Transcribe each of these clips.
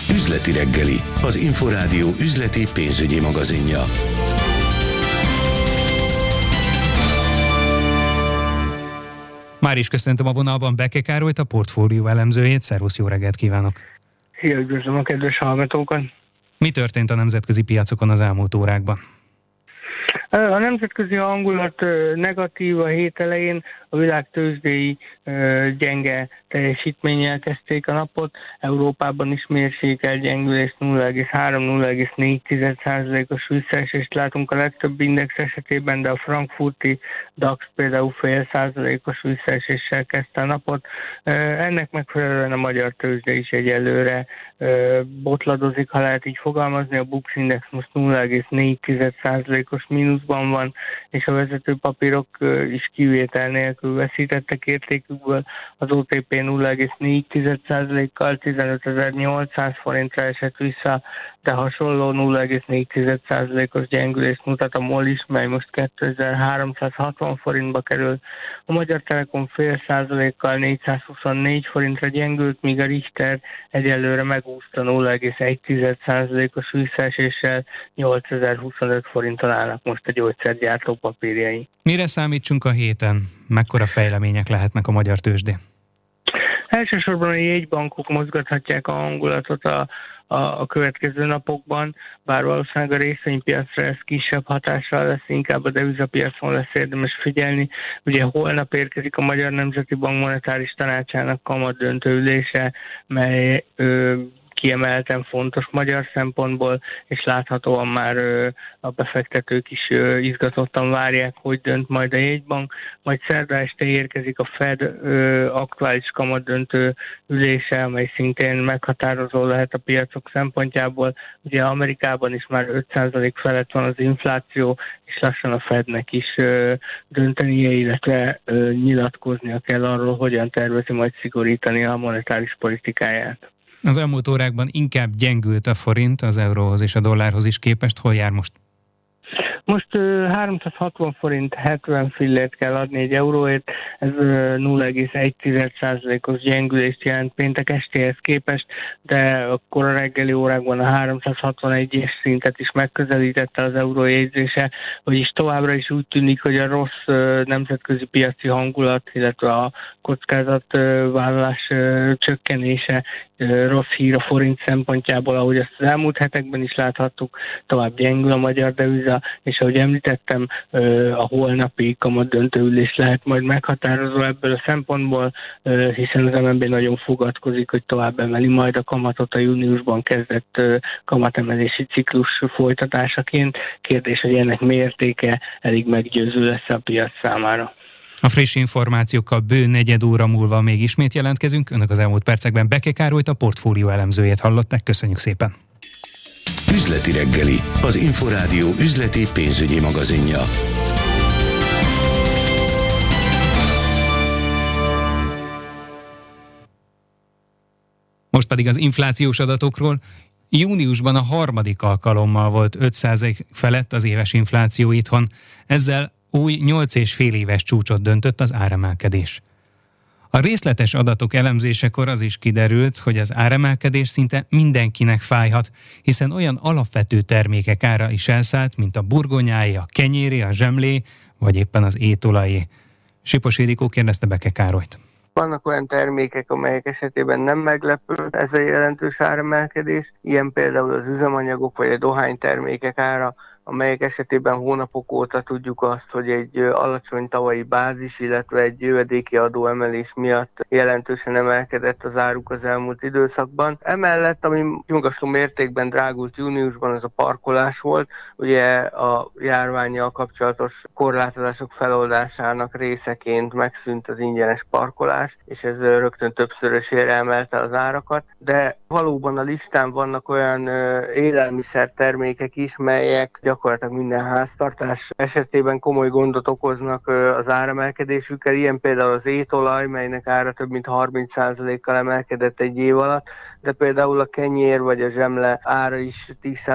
Üzleti reggeli, az Inforádió üzleti pénzügyi magazinja. Már is köszöntöm a vonalban Beke Károlyt, a portfólió elemzőjét. Szervusz, jó reggelt kívánok! Szia, üdvözlöm a kedves hallgatókat! Mi történt a nemzetközi piacokon az elmúlt órákban? A nemzetközi hangulat negatív a hét elején, a világ tőzsdéi gyenge teljesítménnyel kezdték a napot, Európában is mérsékelt gyengülés 0,3-0,4%-os visszaesést látunk a legtöbb index esetében, de a frankfurti DAX például 0,5%-os visszaeséssel kezdte a napot. Ennek megfelelően a magyar tőzsde is egyelőre botladozik, ha lehet így fogalmazni, a Bux Index most 0,4%-os mínuszban van, és a vezető papírok is kivétel nélkül veszítettek értékükből, az OTP 0,4%-kal 15.800 forintra esett vissza, de hasonló 0,4%-os gyengülést mutat a MOL is, mely most 2360 forintba kerül. A Magyar Telekom 0,5%-kal 424 forintra gyengült, míg a Richter egyelőre megúszta 0,1%-os visszaeséssel 8025 forinton állnak most a gyógyszergyártó papírjai. Mire számítsunk a héten? Mekkora fejlemények lehetnek a magyar tőzsdén? Elsősorban a jegybankok mozgathatják a hangulatot a következő napokban, bár valószínűleg a részvénypiacra ez kisebb hatással lesz, inkább a devizapiacon lesz érdemes figyelni. Ugye holnap érkezik a Magyar Nemzeti Bank monetáris tanácsának kamatdöntő ülése, mely kiemelten fontos magyar szempontból, és láthatóan már a befektetők is izgatottan várják, hogy dönt majd a jegybank. Majd szerda este érkezik a Fed aktuális kamatdöntő ülése, amely szintén meghatározó lehet a piacok szempontjából. Ugye Amerikában is már 5% felett van az infláció, és lassan a Fednek is döntenie, illetve nyilatkoznia kell arról, hogyan tervezi majd szigorítani a monetáris politikáját. Az elmúlt órákban inkább gyengült a forint az euróhoz és a dollárhoz is képest. Hol jár most? Most 360 forint 70 fillért kell adni egy euróért, ez 0,1%-os gyengülést jelent péntek estéhez képest, de akkor a reggeli órákban a 361-es szintet is megközelítette az euró jegyzése, vagyis továbbra is úgy tűnik, hogy a rossz nemzetközi piaci hangulat, illetve a kockázatvállalás csökkenése rossz hír a forint szempontjából, ahogy azt az elmúlt hetekben is láthattuk, tovább gyengül a magyar deviza, és ahogy említettem, a holnapi kamatdöntő ülés lehet majd meghatározó ebből a szempontból, hiszen az MNB nagyon fogadkozik, hogy tovább emeli majd a kamatot a júniusban kezdett kamatemelési ciklus folytatásaként. Kérdés, hogy ennek mértéke elég meggyőző lesz a piac számára. A friss információkkal bő negyed óra múlva még ismét jelentkezünk. Önök az elmúlt percekben Beke Károlyt, a portfólió elemzőjét hallották. Köszönjük szépen! Üzleti reggeli, az Inforádió üzleti pénzügyi magazinja. Most pedig az inflációs adatokról. Júniusban a harmadik alkalommal volt 5% felett az éves infláció itthon. Ezzel új 8,5 éves csúcsot döntött az áremelkedés. A részletes adatok elemzésekor az is kiderült, hogy az áremelkedés szinte mindenkinek fájhat, hiszen olyan alapvető termékek ára is elszállt, mint a burgonyáé, a kenyéré, a zsemlé, vagy éppen az étolajé. Sipos Ildikó kérdezte Beke Károlyt. Vannak olyan termékek, amelyek esetében nem meglepő ez a jelentős áremelkedés, ilyen például az üzemanyagok vagy a dohánytermékek ára, amelyek esetében hónapok óta tudjuk azt, hogy egy alacsony tavalyi bázis, illetve egy jövedéki adóemelés miatt jelentősen emelkedett az áruk az elmúlt időszakban. Emellett, ami nyugasztó mértékben drágult júniusban, az a parkolás volt. Ugye a járvánnyal kapcsolatos korlátozások feloldásának részeként megszűnt az ingyenes parkolás, és ez rögtön többszörösére emelte az árakat, de valóban a listán vannak olyan élelmiszertermékek is, melyek gyakorlatilag gyakorlatilag minden háztartás esetében komoly gondot okoznak az áremelkedésükkel. Ilyen például az étolaj, melynek ára több mint 30%-kal emelkedett egy év alatt, de például a kenyér vagy a zsemle ára is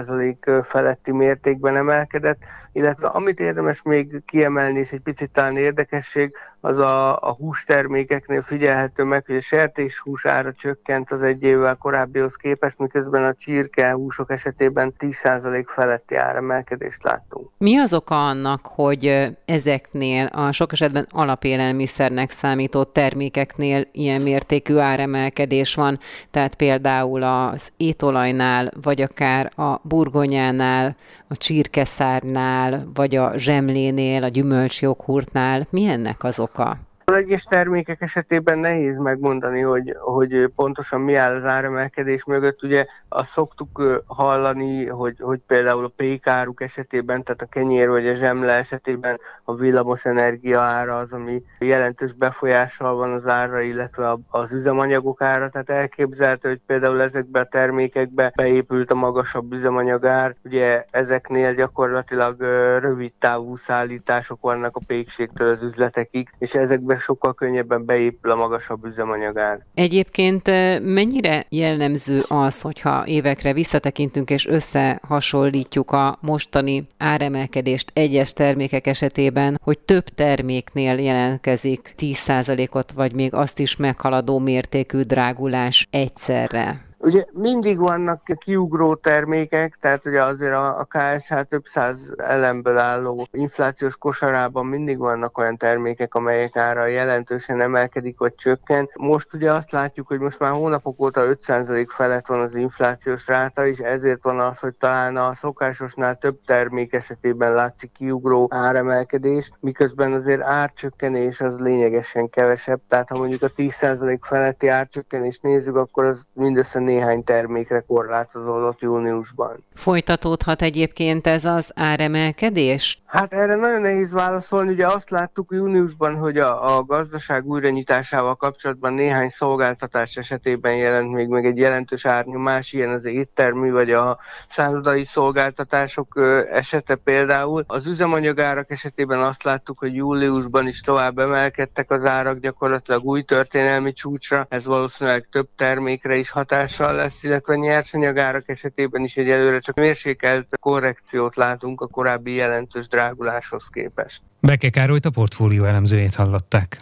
10% feletti mértékben emelkedett, illetve amit érdemes még kiemelni, és egy picit talán érdekesség, az a hústermékeknél figyelhető meg, hogy a sertéshús ára csökkent az egy évvel korábbihoz képest, miközben a csirkehúsok esetében 10% feletti áremelkedést láttunk. Mi az oka annak, hogy ezeknél a sok esetben alapélelmiszernek számító termékeknél ilyen mértékű áremelkedés van, tehát például az étolajnál, vagy akár a burgonyánál, a csirkeszárnál, vagy a zsemlénél, a gyümölcsjoghurtnál? Mi ennek az oka? Az egyes termékek esetében nehéz megmondani, hogy pontosan mi áll az áremelkedés mögött. Ugye azt szoktuk hallani, hogy például a pékáruk esetében, tehát a kenyér vagy a zsemle esetében a villamos energia ára az, ami jelentős befolyással van az árra, illetve az üzemanyagok ára. Tehát elképzelhető, hogy például ezekbe a termékekbe beépült a magasabb üzemanyagár. Ugye ezeknél gyakorlatilag rövid távú szállítások vannak a pékségtől az üzletekig, és ezekben sokkal könnyebben beépül a magasabb üzemanyagár. Egyébként mennyire jellemző az, hogyha évekre visszatekintünk és összehasonlítjuk a mostani áremelkedést egyes termékek esetében, hogy több terméknél jelentkezik 10%-ot, vagy még azt is meghaladó mértékű drágulás egyszerre? Ugye mindig vannak kiugró termékek, tehát ugye azért a KSH több száz elemből álló inflációs kosarában mindig vannak olyan termékek, amelyek ára jelentősen emelkedik vagy csökken. Most ugye azt látjuk, hogy most már hónapok óta 5% felett van az inflációs ráta, és ezért van az, hogy talán a szokásosnál több termék esetében látszik kiugró áremelkedés, miközben azért árcsökkenés az lényegesen kevesebb, tehát ha mondjuk a 10% feletti árcsökkenést nézzük, akkor az mindössze néhány termékre korlátozódott júniusban. Folytatódhat egyébként ez az áremelkedés? Hát erre nagyon nehéz válaszolni. Ugye azt láttuk júniusban, hogy a gazdaság újranyitásával kapcsolatban néhány szolgáltatás esetében jelent még meg egy jelentős árnyomás, ilyen az éttermi vagy a szállodai szolgáltatások esete például. Az üzemanyagárak esetében azt láttuk, hogy júliusban is tovább emelkedtek az árak, gyakorlatilag új történelmi csúcsra, ez valószínűleg több termékre is hatással lesz, illetve nyersanyagárak esetében is egyelőre csak mérsékelt korrekciót látunk a korábbi jelentős dráguláshoz képest. Beke Károlyt, a Portfólió elemzőjét hallották.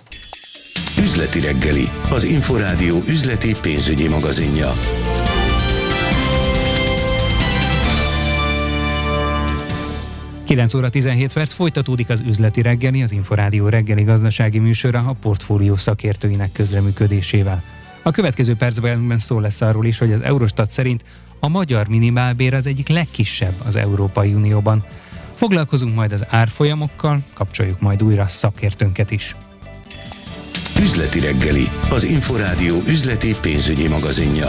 Üzleti reggeli, az Inforádió üzleti pénzügyi magazinja. Kilenc óra 17 perc, folytatódik az üzleti reggeli, az Inforádió reggeli gazdasági műsora a Portfólió szakértőinek közreműködésével. A következő percben szó lesz arról is, hogy az Eurostat szerint a magyar minimálbér az egyik legkisebb az Európai Unióban. Foglalkozunk majd az árfolyamokkal, kapcsoljuk majd újra szakértőnket is. Üzleti reggeli, az Inforádió üzleti pénzügyi magazinja.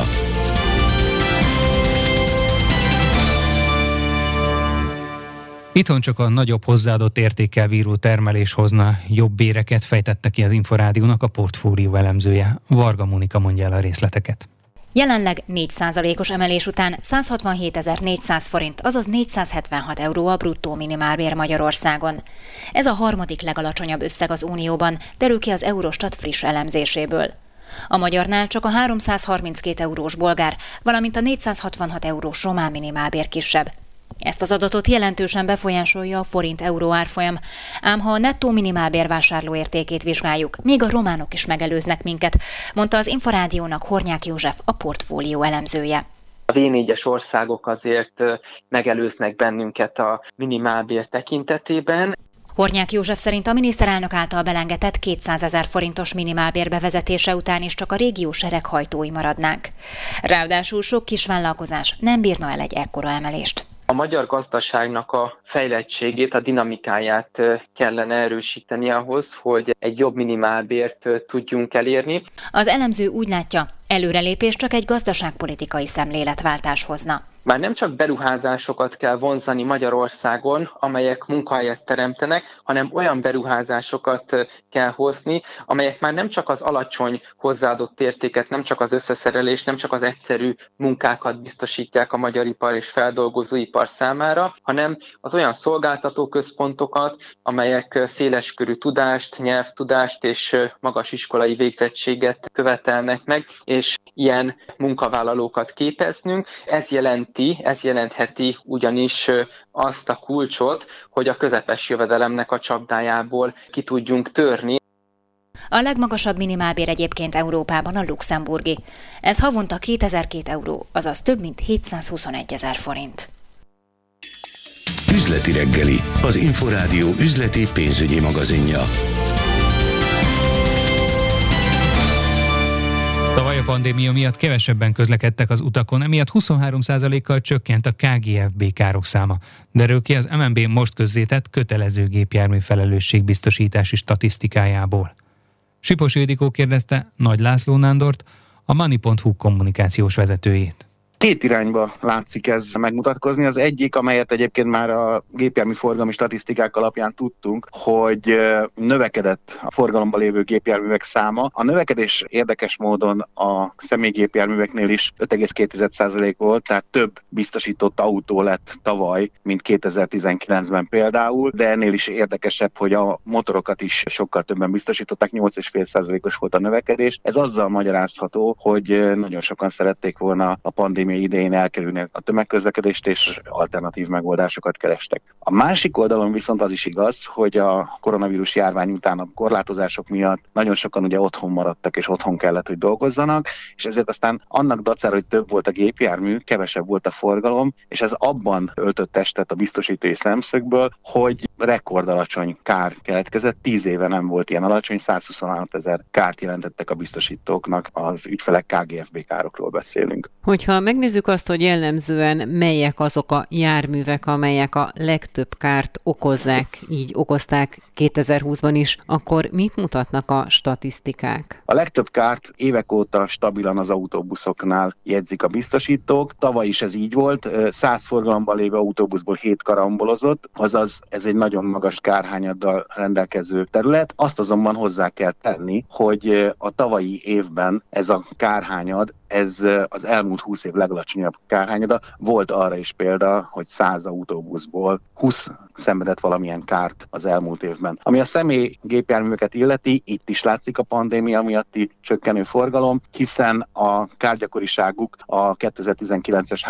Itthon csak a nagyobb hozzáadott értékkel bíró termelés hozna jobb béreket, fejtette ki az Inforádiónak a Portfólió elemzője. Varga Mónika mondja el a részleteket. Jelenleg 4%-os emelés után 167.400 forint, azaz 476 euró a bruttó minimálbér Magyarországon. Ez a harmadik legalacsonyabb összeg az Unióban, derül ki az Eurostat friss elemzéséből. A magyarnál csak a 332 eurós bolgár, valamint a 466 eurós román minimálbér kisebb. Ezt az adatot jelentősen befolyásolja a forint-euró árfolyam, ám ha a nettó minimálbér vásárlóértékét vizsgáljuk, még a románok is megelőznek minket, mondta az Inforádiónak Hornyák József, a Portfólió elemzője. A V4-es országok azért megelőznek bennünket a minimálbér tekintetében. Hornyák József szerint a miniszterelnök által belengedett 200 000 forintos minimálbér bevezetése után is csak a régió sereghajtói maradnánk. Ráadásul sok kisvállalkozás nem bírna el egy ekkora emelést. A magyar gazdaságnak a fejlettségét, a dinamikáját kellene erősíteni ahhoz, hogy egy jobb minimálbért tudjunk elérni. Az elemző úgy látja, Előrelépés csak egy gazdaságpolitikai szemléletváltás hozna. Már nem csak beruházásokat kell vonzani Magyarországon, amelyek munkahelyet teremtenek, hanem olyan beruházásokat kell hozni, amelyek már nem csak az alacsony hozzáadott értéket, nem csak az összeszerelés, nem csak az egyszerű munkákat biztosítják a magyar ipar és feldolgozóipar számára, hanem az olyan szolgáltatóközpontokat, amelyek széleskörű tudást, nyelvtudást és magas iskolai végzettséget követelnek meg, és ilyen munkavállalókat képeznünk. Ez jelentheti ugyanis azt a kulcsot, hogy a közepes jövedelemnek a csapdájából ki tudjunk törni. A legmagasabb minimálbér egyébként Európában a luxemburgi. Ez havonta 2002 euró, azaz több mint 721 000 forint. Üzleti reggeli, az Inforádió üzleti pénzügyi magazinja. Tavaly a pandémia miatt kevesebben közlekedtek az utakon, emiatt 23%-kal csökkent a KGFB károk száma. Derül ki az MNB most közzétett kötelező gépjármű felelősségbiztosítási statisztikájából. Sipos Ildikó kérdezte Nagy László Nándort, a Money.hu kommunikációs vezetőjét. Két irányba látszik ez megmutatkozni. Az egyik, amelyet egyébként már a gépjármű forgalmi statisztikák alapján tudtunk, hogy növekedett a forgalomban lévő gépjárművek száma. A növekedés érdekes módon a személygépjárműveknél is 5,2% volt, tehát több biztosított autó lett tavaly, mint 2019-ben például, de ennél is érdekesebb, hogy a motorokat is sokkal többen biztosították, 8,5%-os volt a növekedés. Ez azzal magyarázható, hogy nagyon sokan szerették volna a pandémia idején elkerülni a tömegközlekedést, és alternatív megoldásokat kerestek. A másik oldalon viszont az is igaz, hogy a koronavírus járvány után a korlátozások miatt nagyon sokan ugye otthon maradtak, és otthon kellett, hogy dolgozzanak, és ezért aztán annak dacára, hogy több volt a gépjármű, kevesebb volt a forgalom, és ez abban öltött testet a biztosítói szemszögből, hogy rekordalacsony kár keletkezett. 10 éve nem volt ilyen alacsony, 126 000 kárt jelentettek a biztosítóknak, az ügyfelek KGFB károkról beszélünk. Hogyha megnézzük azt, hogy jellemzően melyek azok a járművek, amelyek a legtöbb kárt így okozták 2020-ban is, akkor mit mutatnak a statisztikák? A legtöbb kárt évek óta stabilan az autóbuszoknál jegyzik a biztosítók. Tavaly is ez így volt, 100 forgalomban lévő autóbuszból 7 karambolozott, azaz ez egy nagyon magas kárhányaddal rendelkező terület. Azt azonban hozzá kell tenni, hogy a tavalyi évben ez a kárhányad, ez az elmúlt 20 év legalacsonyabb kárhányada. Volt arra is példa, hogy 100 autóbuszból 20 szenvedett valamilyen kárt az elmúlt évben. Ami a személy gépjárműveket illeti, itt is látszik a pandémia miatti csökkenő forgalom, hiszen a kárgyakoriságuk a 2019-es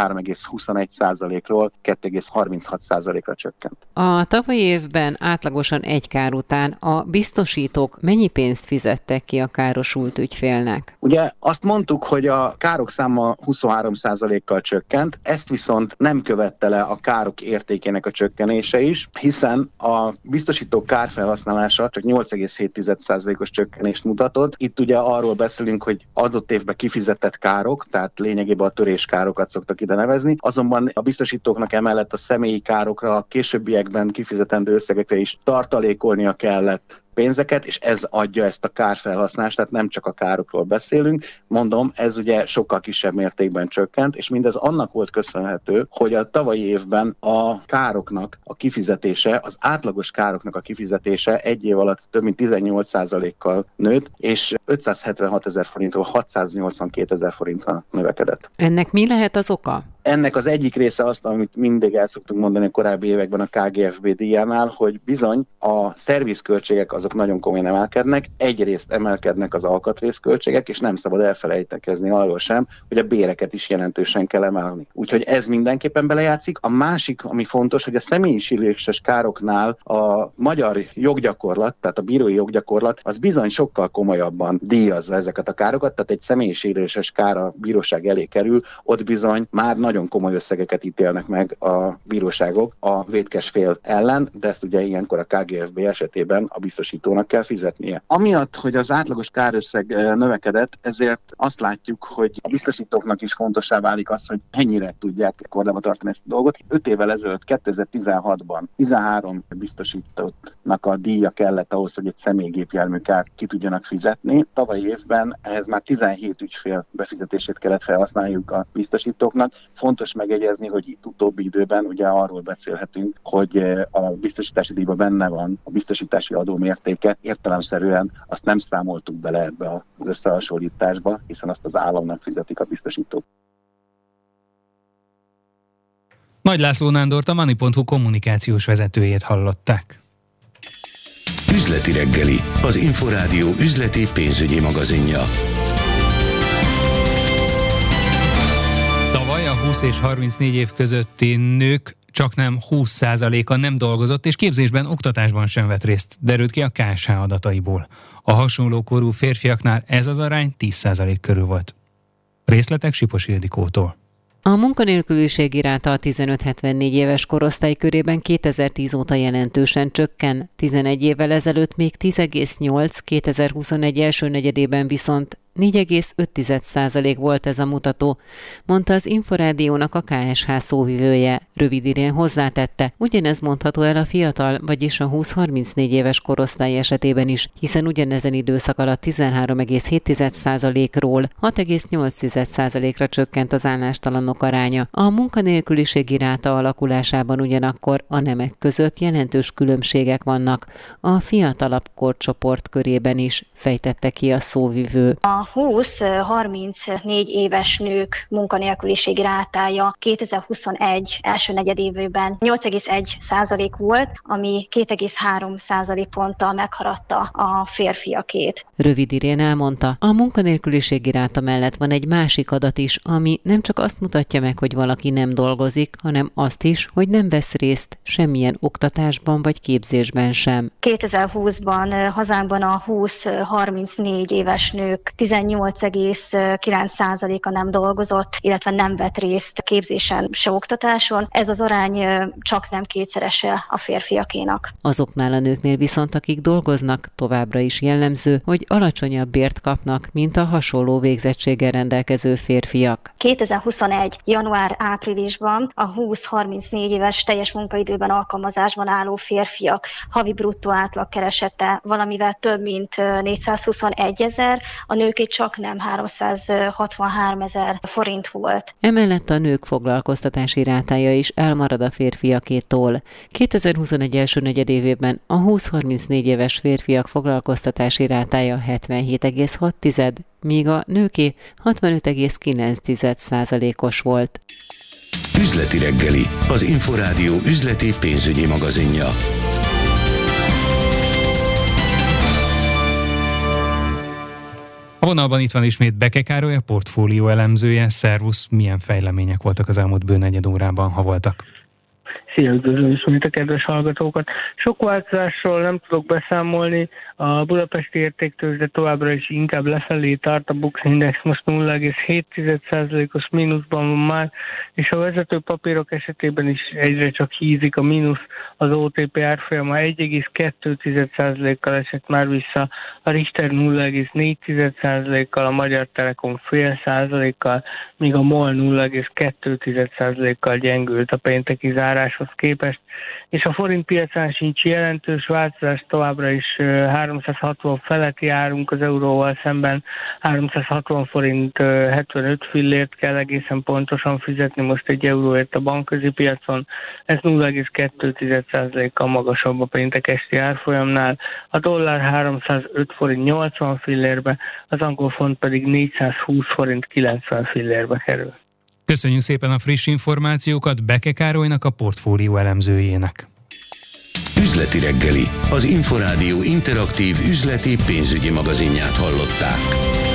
3,21%-ról 2,36%-ra csökkent. A tavalyi évben átlagosan egy kár után a biztosítók mennyi pénzt fizettek ki a károsult ügyfélnek? Ugye azt mondtuk, hogy a károk száma 23%-kal csökkent, ezt viszont nem követte le a károk értékének a csökkenése is, hiszen a biztosítók kárfelhasználása csak 8,7%-os csökkenést mutatott. Itt ugye arról beszélünk, hogy adott évben kifizetett károk, tehát lényegében a töréskárokat szoktak ide nevezni, azonban a biztosítóknak emellett a személyi károkra, a későbbiekben kifizetendő összegekre is tartalékolnia kellett pénzeket, és ez adja ezt a kárfelhasználást, tehát nem csak a károkról beszélünk. Mondom, ez ugye sokkal kisebb mértékben csökkent, és mindez annak volt köszönhető, hogy a tavalyi évben a károknak a kifizetése, az átlagos károknak a kifizetése egy év alatt több mint 18%-kal nőtt, és 576 000 forintról 682 000 forintra növekedett. Ennek mi lehet az oka? Ennek az egyik része azt, amit mindig el szoktunk mondani a korábbi években a KGFB díjánál, hogy bizony a szervizköltségek azok nagyon komolyan emelkednek, egyrészt emelkednek az alkatrészköltségek, és nem szabad elfelejtekezni arról sem, hogy a béreket is jelentősen kell emelni. Úgyhogy ez mindenképpen belejátszik. A másik, ami fontos, hogy a személyiségléses károknál a magyar joggyakorlat, tehát a bírói joggyakorlat, az bizony sokkal komolyabban díjazza ezeket a károkat, tehát egy személyiségléses kár a bíróság elé kerül, ott bizony már nagyon nagyon komoly összegeket ítélnek meg a bíróságok a vétkes fél ellen, de ezt ugye ilyenkor a KGFB esetében a biztosítónak kell fizetnie. Amiatt, hogy az átlagos kárösszeg növekedett, ezért azt látjuk, hogy a biztosítóknak is fontossá válik az, hogy mennyire tudják kordában tartani ezt a dolgot. 5 évvel ezelőtt, 2016-ban 13 biztosítottnak a díja kellett ahhoz, hogy egy személygépjárműkárt ki tudjanak fizetni. Tavalyi évben ehhez már 17 ügyfél befizetését kellett felhasználniuk a biztosítóknak. Fontos megjegyezni, hogy itt utóbbi időben ugye arról beszélhetünk, hogy a biztosítási díjban benne van a biztosítási adó mértéke. Értelemszerűen azt nem számoltuk bele ebbe az összehasonlításba, hiszen azt az államnak fizetik a biztosítók. Nagy László Nándort, a Money.hu kommunikációs vezetőjét hallották. Üzleti reggeli, az Inforádió üzleti pénzügyi magazinja. Tavaly a 20 és 34 év közötti nők csaknem 20%-a nem dolgozott, és képzésben, oktatásban sem vett részt, derült ki a KSH adataiból. A hasonló korú férfiaknál ez az arány 10% körül volt. Részletek Sipos Ildikótól. A munkanélküliségi ráta a 15-74 éves korosztály körében 2010 óta jelentősen csökken, 11 évvel ezelőtt még 10,8, 2021 első negyedében viszont 4,5% volt ez a mutató, mondta az Inforádiónak a KSH szóvivője. Rövididén hozzátette, ugyanez mondható el a fiatal, vagyis a 20-34 éves korosztály esetében is, hiszen ugyanezen időszak alatt 13,7%-ról 6,8%-ra csökkent az állástalanok aránya. A munkanélküliségi ráta alakulásában ugyanakkor a nemek között jelentős különbségek vannak, a fiatalabb korcsoport körében is, fejtette ki a szóvivő. A 20-34 éves nők munkanélküliségi rátája 2021 első negyedévében 8,1% volt, ami 2,3% ponttal meghaladta a férfiakét. Rövididén elmondta, a munkanélküliségi ráta mellett van egy másik adat is, ami nem csak azt mutatja meg, hogy valaki nem dolgozik, hanem azt is, hogy nem vesz részt semmilyen oktatásban vagy képzésben sem. 2020-ban hazánkban a 20-34 éves nők 18,9%-a nem dolgozott, illetve nem vett részt képzésen se oktatáson. Ez az arány csak nem kétszerese a férfiakénak. Azoknál a nőknél viszont, akik dolgoznak, továbbra is jellemző, hogy alacsonyabb bért kapnak, mint a hasonló végzettséggel rendelkező férfiak. 2021. január-áprilisban a 20-34 éves teljes munkaidőben alkalmazásban álló férfiak havi bruttó átlagkeresete valamivel több mint 421 000, a nőké csak nem 363 000 forint volt. Emellett a nők foglalkoztatási rátája is elmarad a férfiakétól. 2021 első negyedévében a 20-34 éves férfiak foglalkoztatási rátája 77,6, míg a nőké 65,9%-os volt. Üzleti reggeli, az Inforádió üzleti pénzügyi magazinja. A vonalban itt van ismét Beke Károly, a portfólió elemzője. Szervusz, milyen fejlemények voltak az elmúlt bőnegyed órában, ha voltak? Szia, üdvözlöm ismét a kedves hallgatókat. Sok változásról nem tudok beszámolni. A budapesti értéktőzsde továbbra is inkább lefelé tart, a Bux Index most 0,7%-os mínuszban van már, és a vezető papírok esetében is egyre csak hízik a mínusz. Az OTP árfolyama 1,2%-kal esett már vissza, a Richter 0,4%-kal, a Magyar Telekom 0,5%-kal, míg a MOL 0,2%-kal gyengült a pénteki záráshoz képest, és a forint piacán sincs jelentős változás, továbbra is 360 feletti árunk az euróval szemben, 360 forint 75 fillért kell egészen pontosan fizetni most egy euróért a bankközi piacon, ez 0,2%-kal magasabb a péntek esti árfolyamnál, a dollár 305 forint 80 fillérbe, az angol font pedig 420 forint 90 fillérbe kerül. Köszönjük szépen a friss információkat Beke Károlynak, a portfólió elemzőjének. Üzleti reggeli, az Inforádió interaktív üzleti pénzügyi magazinját hallották.